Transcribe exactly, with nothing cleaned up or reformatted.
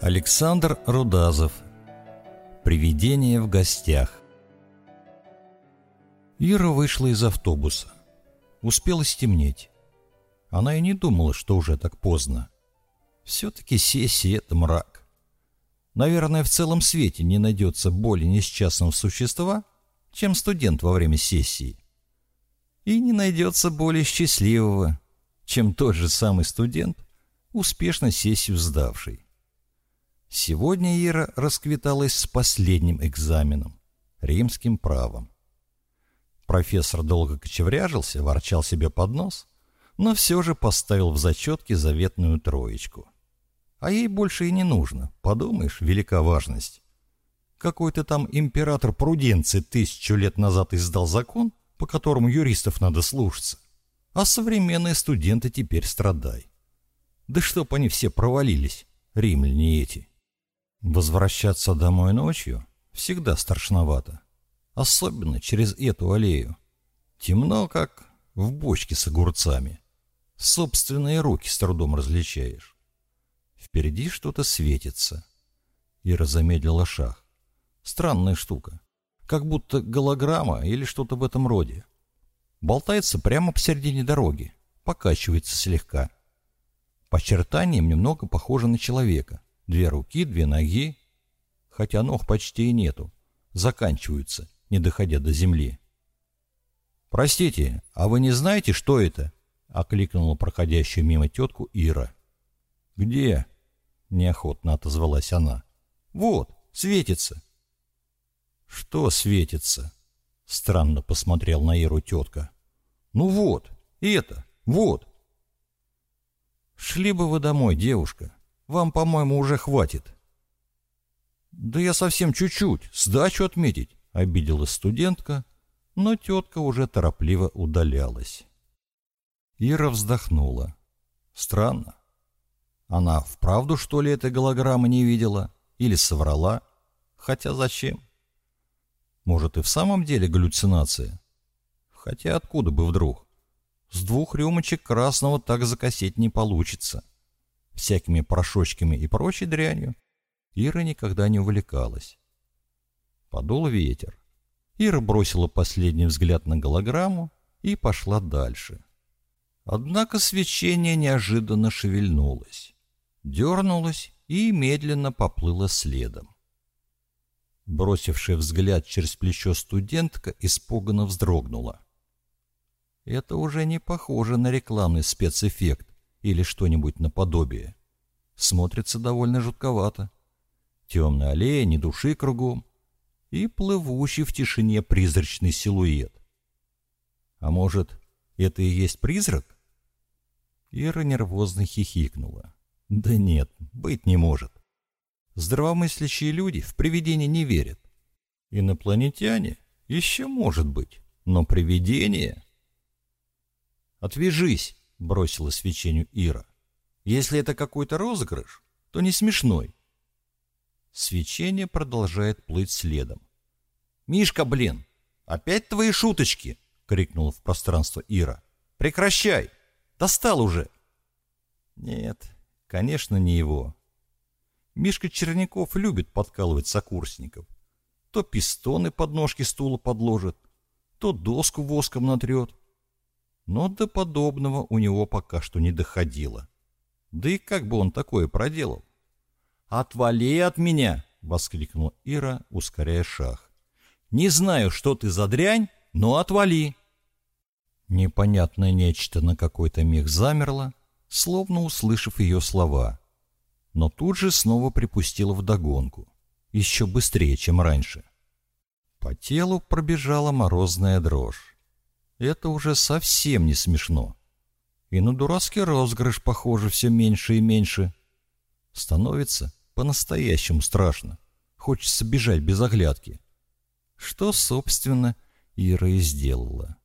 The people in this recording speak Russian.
Александр Рудазов. Привидение в гостях. Ира вышла из автобуса. Успело стемнеть. Она и не думала, что уже так поздно. Все-таки сессия — это мрак. Наверное, в целом свете не найдется более несчастного существа, чем студент во время сессии. И не найдется более счастливого, чем тот же самый студент, успешно сессию сдавший. Сегодня Ира расквиталась с последним экзаменом — римским правом. Профессор долго кочевряжился, ворчал себе под нос, но все же поставил в зачетке заветную троечку. А ей больше и не нужно, подумаешь, велика важность. Какой-то там император Пруденций тысячу лет назад издал закон, по которому юристов надо слушаться, а современные студенты теперь страдай. Да чтоб они все провалились, римляне эти. Возвращаться домой ночью всегда страшновато, особенно через эту аллею. Темно, как в бочке с огурцами. Собственные руки с трудом различаешь. Впереди что-то светится. Ира замедлила шаг. Странная штука. Как будто голограмма или что-то в этом роде. Болтается прямо посередине дороги. Покачивается слегка. По очертаниям немного похоже на человека. Две руки, две ноги. Хотя ног почти и нету. Заканчиваются, не доходя до земли. «Простите, а вы не знаете, что это?» — окликнула проходящую мимо тетку Ира. «Где?» — неохотно отозвалась она. «Вот, светится». «Что светится?» — странно посмотрел на Иру тетка. «Ну вот, это, вот». «Шли бы вы домой, девушка. Вам, по-моему, уже хватит». «Да я совсем чуть-чуть, сдачу отметить», — обиделась студентка, но тетка уже торопливо удалялась. Ира вздохнула. Странно. Она вправду, что ли, этой голограммы не видела? Или соврала? Хотя зачем? Может, и в самом деле галлюцинация? Хотя откуда бы вдруг? С двух рюмочек красного так закосеть не получится. Всякими порошочками и прочей дрянью Ира никогда не увлекалась. Подул ветер. Ира бросила последний взгляд на голограмму и пошла дальше. Однако свечение неожиданно шевельнулось, дернулось и медленно поплыло следом. Бросившая взгляд через плечо студентка испуганно вздрогнула. Это уже не похоже на рекламный спецэффект или что-нибудь наподобие. Смотрится довольно жутковато. Темная аллея, ни души кругом, и плывущий в тишине призрачный силуэт. А может, это и есть призрак? Ира нервозно хихикнула. Да нет, быть не может. Здравомыслящие люди в привидения не верят. Инопланетяне еще может быть, но привидения... «Отвяжись!» — бросила свечению Ира. «Если это какой-то розыгрыш, то не смешной». Свечение продолжает плыть следом. «Мишка, блин, опять твои шуточки!» — крикнула в пространство Ира. «Прекращай! Достал уже!» Нет, конечно, не его. Мишка Черняков любит подкалывать сокурсников. То пистоны под ножки стула подложит, то доску воском натрет. Но до подобного у него пока что не доходило. Да и как бы он такое проделал? «Отвали от меня!» — воскликнула Ира, ускоряя шаг. «Не знаю, что ты за дрянь, но отвали!» Непонятное нечто на какой-то миг замерло, словно услышав ее слова, но тут же снова припустило вдогонку, еще быстрее, чем раньше. По телу пробежала морозная дрожь. Это уже совсем не смешно. И на дурацкий розыгрыш, похоже, все меньше и меньше. Становится по-настоящему страшно. Хочется бежать без оглядки. Что, собственно, Ира и сделала.